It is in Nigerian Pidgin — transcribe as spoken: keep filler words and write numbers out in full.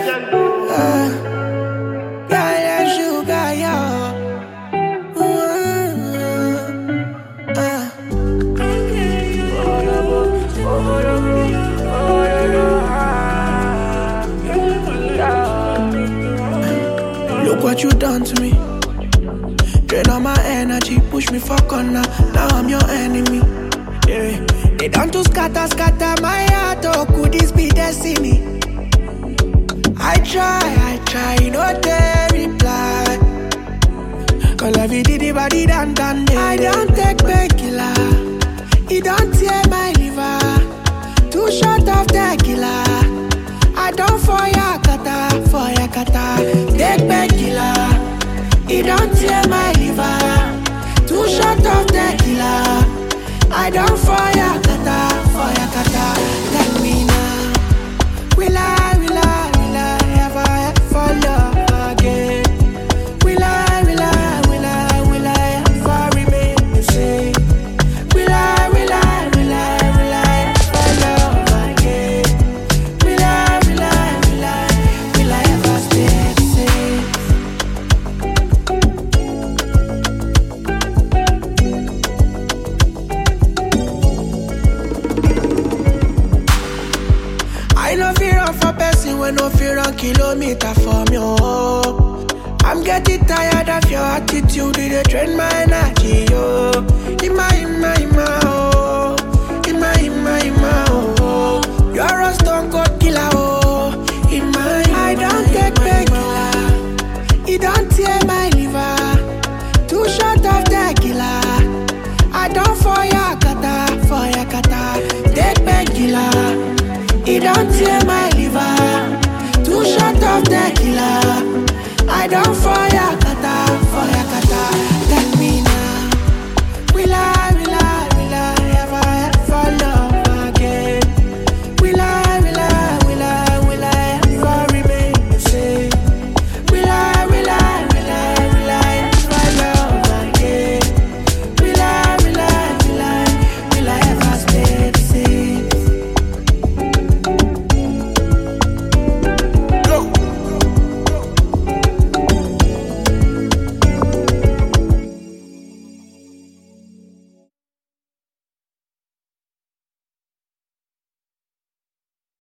Uh, yeah, yeah, sugar, yeah. Look what you done to me. Drain all my energy, push me for corner. Now I'm your enemy. Yeah. They done to scatter, scatter my heart. Oh, could this be destiny? I try, I try, no they reply. Cause every did the body done done. I don't take painkiller. It don't tear my liver. Too short of tequila. I don't for ya kata, for ya kata. Take painkiller. It don't tear my liver. Too short of tequila. I don't for ya kata, for ya kata. Let me know. Will I, will I, will I ever, ever love again? Will I, will I, will I, will I ever remain the same? Will I, will I, will I, will I ever love again? Will I, will I, will I, will I ever stay the same? I no fear of a person when no fear on kilometer from you. I'm getting tired of your attitude, it drain my energy, yo. Ima, ima, ima, oh. Ima, ima, ima, oh. You're a stone cold killer, oh. Ima, ima, I don't take painkiller. It don't tear my liver. Too short of tequila. I don't for ya kata, for ya kata. Take painkiller. It don't tear my liver. Too short of tequila. I don't fall.